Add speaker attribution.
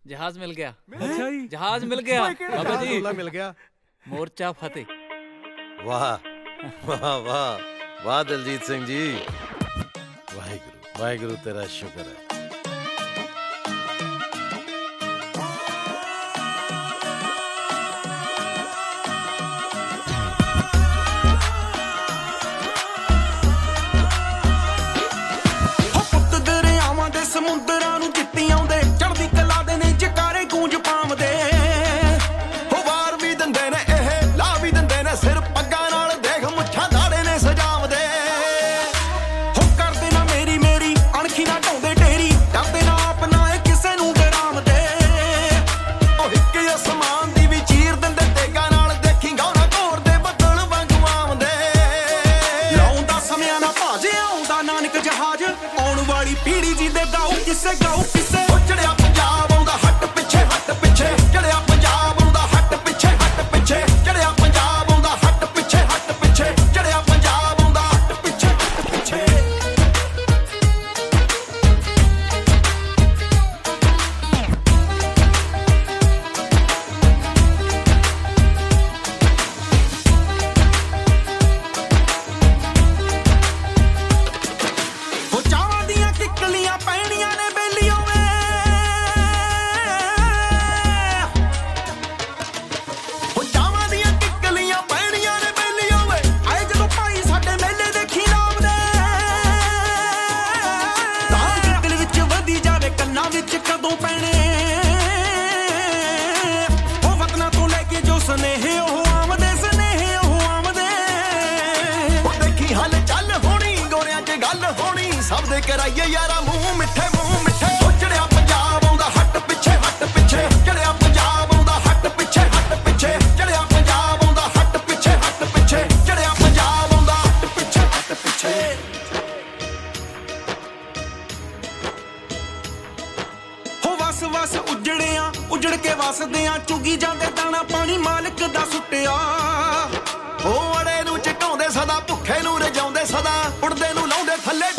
Speaker 1: ਜਹਾਜ਼ ਮਿਲ ਗਿਆ।
Speaker 2: ਅੱਛਾ ਜੀ,
Speaker 1: ਜਹਾਜ਼ ਮਿਲ ਗਿਆ ਬਾਬਾ ਜੀ,
Speaker 3: ਮਿਲ ਗਿਆ।
Speaker 1: ਮੋਰਚਾ ਫਤਿਹ।
Speaker 3: ਵਾਹ ਵਾਹ ਵਾਹ ਵਾਹ ਦਲਜੀਤ ਸਿੰਘ ਜੀ, ਵਾਹਿਗੁਰੂ ਵਾਹਿਗੁਰੂ ਤੇਰਾ ਸ਼ੁਕਰ ਹੈ।
Speaker 4: ਸਮੁੰਦਰਾਂ ਨੂੰ ਜਿੱਤੀ ਆਉਂਦੇ ਚੜ੍ਹਦੀ ਕਲਾ ਦੇ ਨੇ ਜਕਾਰੇ ਗੂੰਜ ਪਾਉਂਦੇ ਹੋ ਵਾਰ ਵੀ ਦਿੰਦੇ ਨੇ ਇਹ ਲਾ ਵੀ ਦਿੰਦੇ ਨੇ ਸਿਰ ਪੱਗਾਂ ਨਾਲ ਦੇਖ ਮੁੱਛਾਂ ਦਾੜੇ ਨੇ ਸਜਾਵਦੇ ਹੋ ਕਰਦੇ ਨਾ ਮੇਰੀ ਮੇਰੀ ਅਣਖੀ ਨਾ ਢਾਉਂਦੇ ਢੇਰੀ ਡਰਦੇ ਨਾ ਆਪਣਾ ਇਹ ਕਿਸੇ ਨੂੰ ਡਰਾਵਦੇ ਉਹ ਇੱਕ ਅਸਮਾਨ ਦੀ ਵੀ ਚੀਰ ਦਿੰਦੇ ਤੇਗਾ ਨਾਲ ਦੇਖੀ ਗਾਉਣਾ ਘੋਰ ਦੇ ਬੱਦਲ ਵਾਂਗੂ ਆਉਂਦੇ ਲਾਉਂਦਾ ਸਮਿਆਂ ਨਾ ਭਾਜੇ ਆਉਂਦਾ ਨਾਨਕ ਜਹਾਜ਼ ਆਉਣ ਵਾਲੀ ਪੀੜੀ ਜੀ ਦੇ ਗਾਉ ਕਿਸੇ ਚੜਿਆ ਪੰਜਾਬ ਆਉਂਦਾ ਹੱਟ ਪਿੱਛੇ ਚੜਿਆ ਪੰਜਾਬ ਆਉਂਦਾ ਹੱਟ ਪਿੱਛੇ ਚੜਿਆ ਪੰਜਾਬ ਆਉਂਦਾ ਹੱਟ ਪਿੱਛੇ ਚੜਿਆ ਪੰਜਾਬ ਆਉਂਦਾ ਹੱਟ ਪਿੱਛੇ ਹੋ ਚਾਵਾਂ ਦੀਆਂ ਕਿੱਕਲੀਆਂ ਪੈਣੀਆਂ ਨੇ ਬੇਲੀਓ ਵਿੱਚ ਕਦੋਂ ਪੈਣੇ ਉਹ ਵਤਨਾਂ ਤੋਂ ਲੈ ਕੇ ਜੋ ਸੁਨੇਹੇ ਉਹ ਆਮਦੇ ਉਹ ਦੇਖੀ ਹਲ ਚੱਲ ਹੋਣੀ ਗੋਰਿਆਂ 'ਚ ਗੱਲ ਹੋਣੀ ਸਭ ਦੇ ਕਰਾਈਏ ਯਾਰਾ ਮੂੰਹ ਮਿੱਠੇ ਉਹ ਚੜਿਆ ਪੰਜਾਬ ਆਉਂਦਾ ਹੱਟ ਪਿੱਛੇ ਚੜਿਆ ਪੰਜਾਬ ਆਉਂਦਾ ਹੱਟ ਪਿੱਛੇ ਚੜਿਆ ਪੰਜਾਬ ਆਉਂਦਾ ਹੱਟ ਪਿੱਛੇ ਚੜਿਆ ਪੰਜਾਬ ਆਉਂਦਾ ਹੱਟ ਪਿੱਛੇ ਵਸ ਉਜੜਿਆ ਉਜੜ ਕੇ ਵਸਦੇ ਆ ਚੁਗੀ ਜਾਂਦੇ ਦਾਣਾ ਪਾਣੀ ਮਾਲਕ ਦਾ ਸੁੱਟਿਆ ਉਹ ਅੜੇ ਨੂੰ ਚਟਾਉਂਦੇ ਸਦਾ ਭੁੱਖੇ ਨੂੰ ਰਜਾਉਂਦੇ ਸਦਾ ਉੜਦੇ ਨੂੰ ਲਾਉਂਦੇ ਥੱਲੇ